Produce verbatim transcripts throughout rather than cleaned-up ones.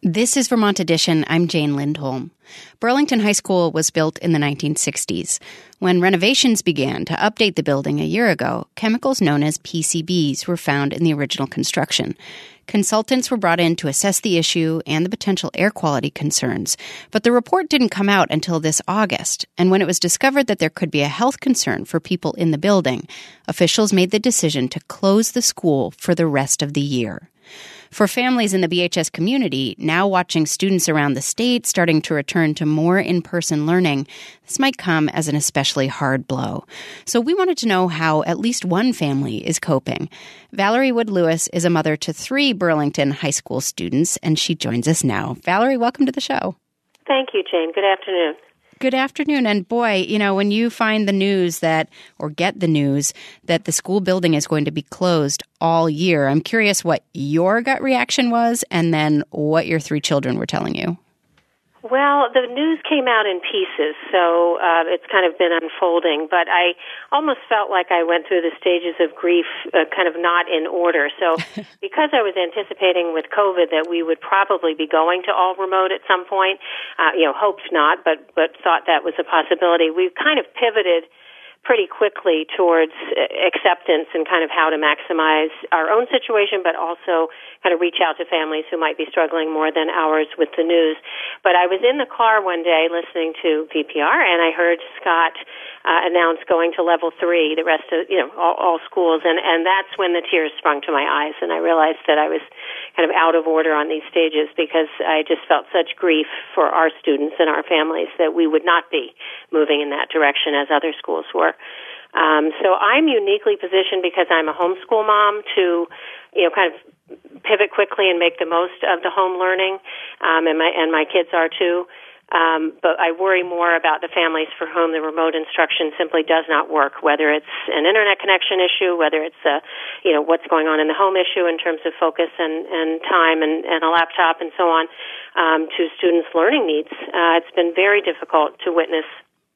This is Vermont Edition. I'm Jane Lindholm. Burlington High School was built in the nineteen sixties. When renovations began to update the building a year ago, chemicals known as P C Bs were found in the original construction. Consultants were brought in to assess the issue and the potential air quality concerns, but the report didn't come out until this August, and when it was discovered that there could be a health concern for people in the building, officials made the decision to close the school for the rest of the year. For families in the B H S community, now watching students around the state starting to return to more in-person learning, this might come as an especially hard blow. So we wanted to know how at least one family is coping. Valerie Wood-Lewis is a mother to three Burlington High School students, and she joins us now. Valerie, welcome to the show. Thank you, Jane. Good afternoon. Good afternoon. And boy, you know, when you find the news that, or get the news that the school building is going to be closed all year, I'm curious what your gut reaction was and then what your three children were telling you. Well, the news came out in pieces, so uh, it's kind of been unfolding, but I almost felt like I went through the stages of grief uh, kind of not in order. So because I was anticipating with COVID that we would probably be going to all remote at some point, uh, you know, hoped not, but, but thought that was a possibility, we've kind of pivoted pretty quickly towards acceptance and kind of how to maximize our own situation, but also kind of reach out to families who might be struggling more than ours with the news. But I was in the car one day listening to V P R, and I heard Scott uh, announce going to level three, the rest of, you know, all, all schools, and, and that's when the tears sprung to my eyes, and I realized that I was kind of out of order on these stages because I just felt such grief for our students and our families that we would not be moving in that direction as other schools were. Um, so I'm uniquely positioned because I'm a homeschool mom to, you know, kind of pivot quickly and make the most of the home learning, um, and my and my kids are too. Um, but I worry more about the families for whom the remote instruction simply does not work, whether it's an internet connection issue, whether it's a, you know, what's going on in the home issue in terms of focus and, and time and, and a laptop and so on, um, to students' learning needs. Uh, it's been very difficult to witness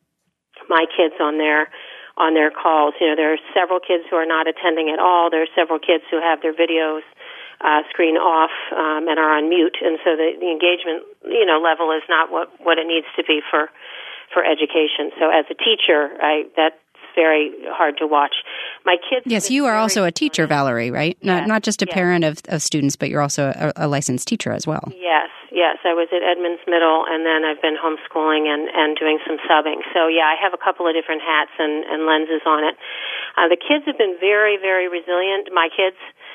my kids on their on their calls. You know, there are several kids who are not attending at all. There are several kids who have their videos uh, screen off um, and are on mute, and so the, the engagement, you know, level is not what, what it needs to be for for education. So as a teacher, I that's very hard to watch. My kids. Yes, you are also a teacher, Valerie, right? Yes, Not not just a yes. parent of, of students, but you're also a, a licensed teacher as well. Yes, yes. I was at Edmonds Middle, and then I've been homeschooling and, and doing some subbing. So, yeah, I have a couple of different hats and, and lenses on it. Uh, the kids have been very, very resilient. My kids,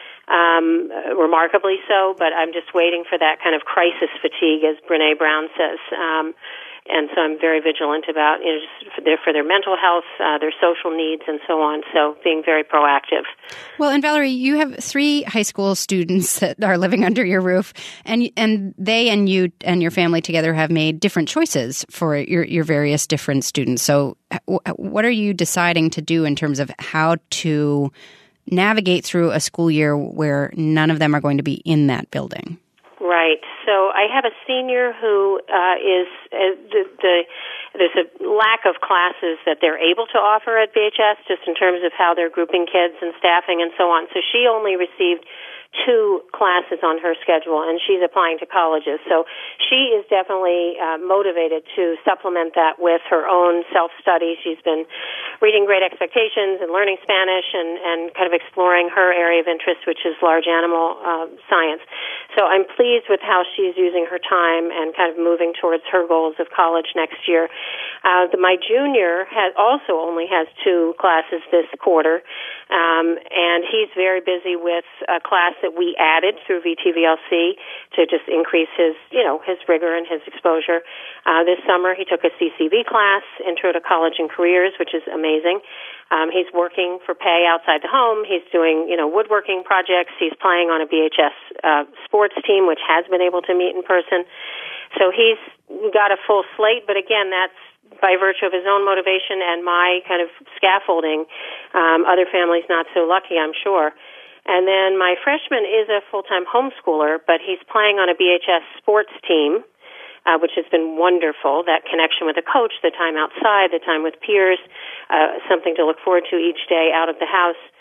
um, remarkably so, but I'm just waiting for that kind of crisis fatigue, as Brene Brown says. Um, and so I'm very vigilant about, you know, just for their, for their mental health, uh, their social needs, and so on. So being very proactive. Well, and Valerie, you have three high school students that are living under your roof, and and they and you and your family together have made different choices for your, your various different students. So what are you deciding to do in terms of how to navigate through a school year where none of them are going to be in that building? Right. So I have a senior who uh, is uh, the, the there's a lack of classes that they're able to offer at B H S, just in terms of how they're grouping kids and staffing and so on. So she only received two classes on her schedule, and she's applying to colleges. So she is definitely uh, motivated to supplement that with her own self-study. She's been reading Great Expectations and learning Spanish and, and kind of exploring her area of interest, which is large animal uh, science. So I'm pleased with how she's using her time and kind of moving towards her goals of college next year. Uh, the, my junior has also only has two classes this quarter, um, and he's very busy with a class that we added through V T V L C to just increase his, you know, his rigor and his exposure. Uh, this summer he took a C C V class, Intro to College and Careers, which is amazing. Um, he's working for pay outside the home. He's doing, you know, woodworking projects. He's playing on a B H S uh, sports team, which has been able to meet in person. So he's got a full slate, but again, that's by virtue of his own motivation and my kind of scaffolding. Um, other families not so lucky, I'm sure. And then my freshman is a full-time homeschooler, but he's playing on a B H S sports team, uh, which has been wonderful. That connection with a coach, the time outside, the time with peers, uh, something to look forward to each day out of the house.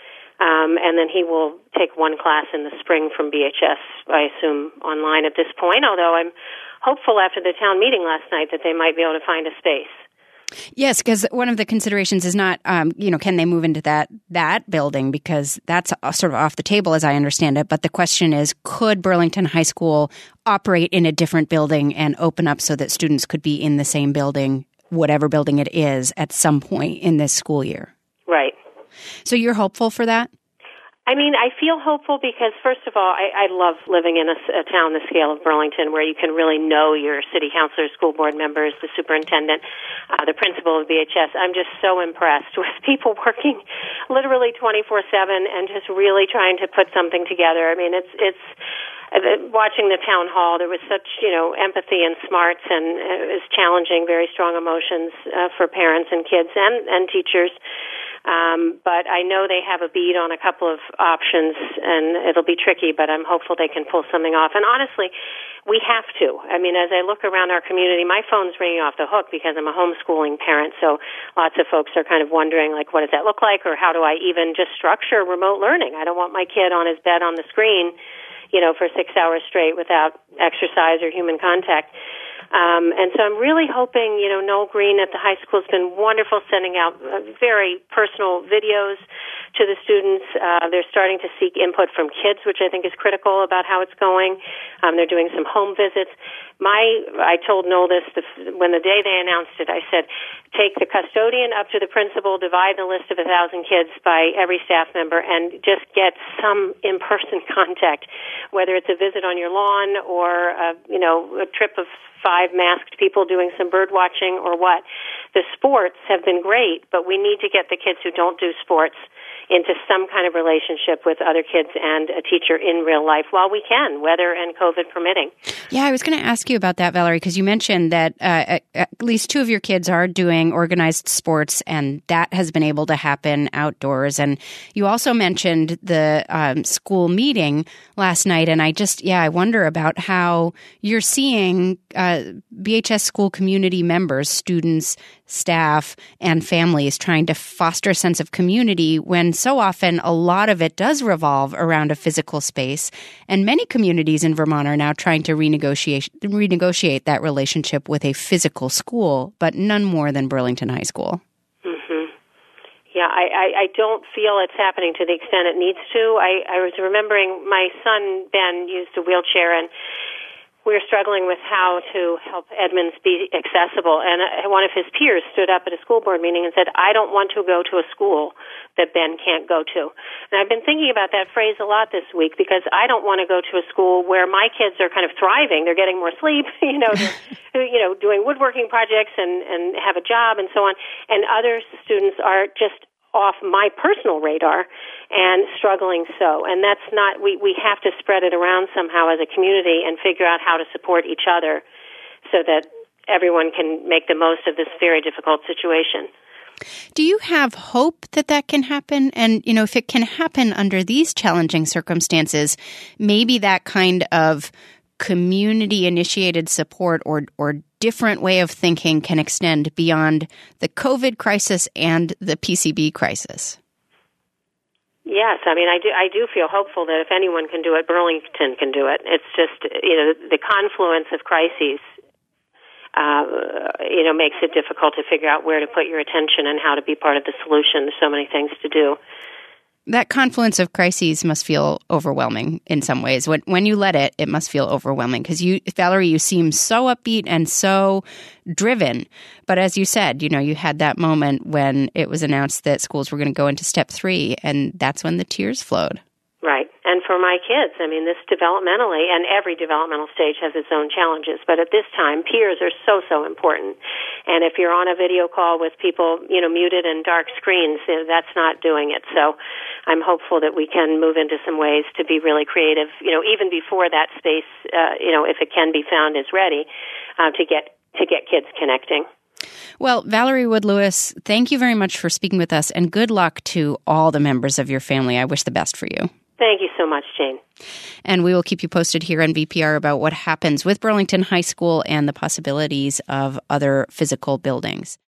Um, and then he will take one class in the spring from B H S, I assume, online at this point, although I'm hopeful after the town meeting last night that they might be able to find a space. Yes, because one of the considerations is not, um, you know, can they move into that that building, because that's sort of off the table as I understand it. But the question is, could Burlington High School operate in a different building and open up so that students could be in the same building, whatever building it is, at some point in this school year? Right. So you're hopeful for that? I mean, I feel hopeful because, first of all, I, I love living in a, a town the scale of Burlington where you can really know your city councilors, school board members, the superintendent, uh, the principal of B H S. I'm just so impressed with people working literally twenty-four seven and just really trying to put something together. I mean, it's it's uh, watching the town hall, there was such, you know, empathy and smarts, and it was challenging, very strong emotions uh, for parents and kids and, and teachers. Um, but I know they have a bead on a couple of options, and it'll be tricky, but I'm hopeful they can pull something off. And honestly, we have to. I mean, as I look around our community, my phone's ringing off the hook because I'm a homeschooling parent, so lots of folks are kind of wondering, like, what does that look like, or how do I even just structure remote learning? I don't want my kid on his bed on the screen, you know, for six hours straight without exercise or human contact. Um, and so I'm really hoping, you know, Noel Green at the high school has been wonderful, sending out uh, very personal videos to the students. Uh, they're starting to seek input from kids, which I think is critical about how it's going. Um, they're doing some home visits. My, I told Noel this the, when the day they announced it. I said, take the custodian up to the principal, divide the list of a thousand kids by every staff member, and just get some in-person contact, whether it's a visit on your lawn or a, you know, a trip of five masked people doing some bird watching or what. The sports have been great, but we need to get the kids who don't do sports into some kind of relationship with other kids and a teacher in real life while we can, weather and COVID permitting. Yeah, I was going to ask you about that, Valerie, because you mentioned that uh, at least two of your kids are doing organized sports, and that has been able to happen outdoors. And you also mentioned the um, school meeting last night, and I just, yeah, I wonder about how you're seeing uh, B H S school community members, students, staff, and families trying to foster a sense of community when so often a lot of it does revolve around a physical space. And many communities in Vermont are now trying to renegotiate renegotiate that relationship with a physical school, but none more than Burlington High School. Mm-hmm. Yeah, I, I, I don't feel it's happening to the extent it needs to. I, I was remembering my son, Ben, used a wheelchair, and we were struggling with how to help Edmonds be accessible. And one of his peers stood up at a school board meeting and said, I don't want to go to a school that Ben can't go to. And I've been thinking about that phrase a lot this week, because I don't want to go to a school where my kids are kind of thriving. They're getting more sleep, you know, they're, you know, doing woodworking projects and, and have a job and so on. And other students are just off my personal radar and struggling so. And that's not, we, we have to spread it around somehow as a community and figure out how to support each other so that everyone can make the most of this very difficult situation. Do you have hope that that can happen? And, you know, if it can happen under these challenging circumstances, maybe that kind of community-initiated support or or different way of thinking can extend beyond the COVID crisis and the P C B crisis. Yes, I mean, I do. I do feel hopeful that if anyone can do it, Burlington can do it. It's just, you know, the confluence of crises, uh, you know, makes it difficult to figure out where to put your attention and how to be part of the solution. There's so many things to do. That confluence of crises must feel overwhelming in some ways. When when you let it, it must feel overwhelming because you, Valerie, you seem so upbeat and so driven. But as you said, you know, you had that moment when it was announced that schools were going to go into step three, and that's when the tears flowed. Right. And for my kids, I mean, this developmentally, and every developmental stage has its own challenges, but at this time, peers are so, so important. And if you're on a video call with people, you know, muted and dark screens, that's not doing it. So I'm hopeful that we can move into some ways to be really creative, you know, even before that space, uh, you know, if it can be found, is ready, uh, to get to get kids connecting. Well, Valerie Wood-Lewis, thank you very much for speaking with us, and good luck to all the members of your family. I wish the best for you. Thank you so much, Jane. And we will keep you posted here on V P R about what happens with Burlington High School and the possibilities of other physical buildings.